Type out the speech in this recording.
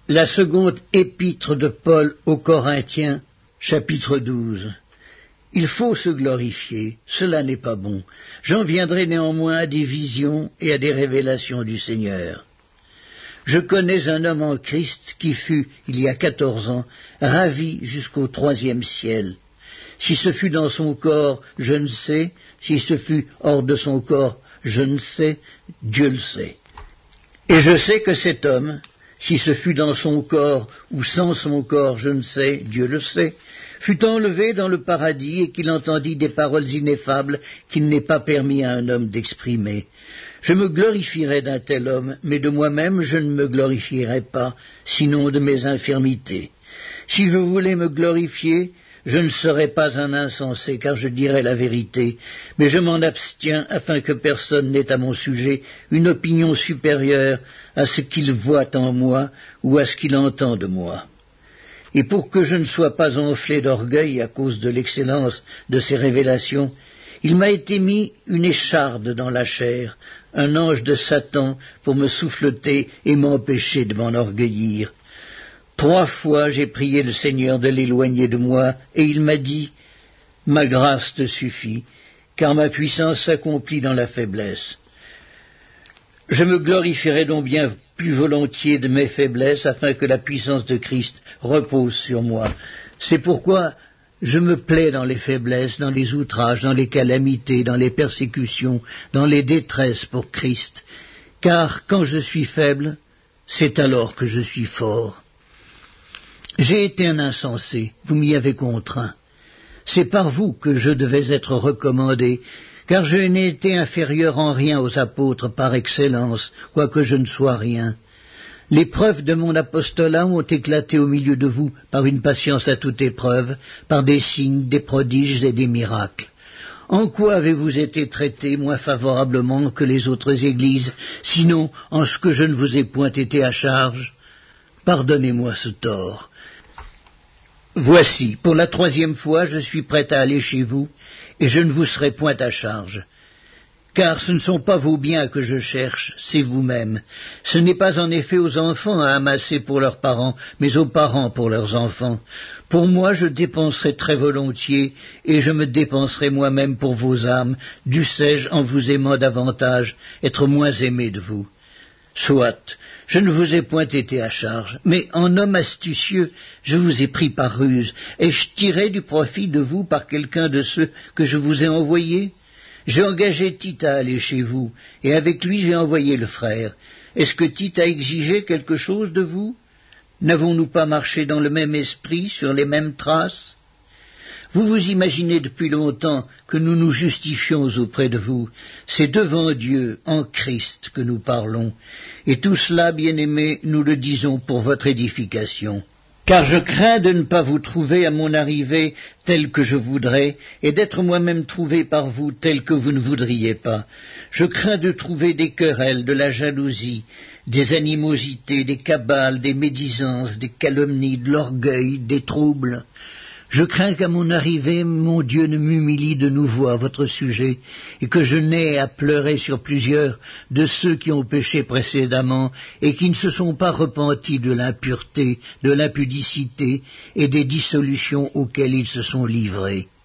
La seconde épître de Paul aux Corinthiens, chapitre 12. Il faut se glorifier, cela n'est pas bon. J'en viendrai néanmoins à des visions et à des révélations du Seigneur. Je connais un homme en Christ qui fut, il y a 14 ans, ravi jusqu'au 3e ciel. Si ce fut dans son corps, je ne sais, si ce fut hors de son corps, je ne sais, Dieu le sait. Et je sais que cet homme, si ce fut dans son corps ou sans son corps, je ne sais, Dieu le sait, fut enlevé dans le paradis et qu'il entendit des paroles ineffables qu'il n'est pas permis à un homme d'exprimer. Je me glorifierai d'un tel homme, mais de moi-même je ne me glorifierai pas, sinon de mes infirmités. Si je voulais me glorifier, je ne serais pas un insensé, car je dirais la vérité, mais je m'en abstiens afin que personne n'ait à mon sujet une opinion supérieure à ce qu'il voit en moi ou à ce qu'il entend de moi. Et pour que je ne sois pas enflé d'orgueil à cause de l'excellence de ces révélations, il m'a été mis une écharde dans la chair, un ange de Satan pour me souffleter et m'empêcher de m'enorgueillir. 3 fois j'ai prié le Seigneur de l'éloigner de moi, et il m'a dit « Ma grâce te suffit, car ma puissance s'accomplit dans la faiblesse. » Je me glorifierai donc bien plus volontiers de mes faiblesses, afin que la puissance de Christ repose sur moi. C'est pourquoi je me plais dans les faiblesses, dans les outrages, dans les calamités, dans les persécutions, dans les détresses pour Christ, car quand je suis faible, c'est alors que je suis fort. J'ai été un insensé, vous m'y avez contraint. C'est par vous que je devais être recommandé, car je n'ai été inférieur en rien aux apôtres par excellence, quoique je ne sois rien. Les preuves de mon apostolat ont éclaté au milieu de vous par une patience à toute épreuve, par des signes, des prodiges et des miracles. En quoi avez-vous été traités moins favorablement que les autres églises, sinon en ce que je ne vous ai point été à charge? Pardonnez-moi ce tort. Voici, pour la 3e fois, je suis prêt à aller chez vous, et je ne vous serai point à charge. Car ce ne sont pas vos biens que je cherche, c'est vous-même. Ce n'est pas en effet aux enfants à amasser pour leurs parents, mais aux parents pour leurs enfants. Pour moi, je dépenserai très volontiers, et je me dépenserai moi-même pour vos âmes, dussé-je, en vous aimant davantage, être moins aimé de vous. Soit, je ne vous ai point été à charge, mais en homme astucieux, je vous ai pris par ruse. Ai-je tiré du profit de vous par quelqu'un de ceux que je vous ai envoyés? J'ai engagé Tite à aller chez vous, et avec lui j'ai envoyé le frère. Est-ce que Tite a exigé quelque chose de vous? N'avons-nous pas marché dans le même esprit, sur les mêmes traces? Vous vous imaginez depuis longtemps que nous nous justifions auprès de vous. C'est devant Dieu, en Christ, que nous parlons. Et tout cela, bien-aimés, nous le disons pour votre édification. Car je crains de ne pas vous trouver à mon arrivée tel que je voudrais, et d'être moi-même trouvé par vous tel que vous ne voudriez pas. Je crains de trouver des querelles, de la jalousie, des animosités, des cabales, des médisances, des calomnies, de l'orgueil, des troubles. Je crains qu'à mon arrivée, mon Dieu ne m'humilie de nouveau à votre sujet, et que je n'aie à pleurer sur plusieurs de ceux qui ont péché précédemment, et qui ne se sont pas repentis de l'impureté, de l'impudicité, et des dissolutions auxquelles ils se sont livrés.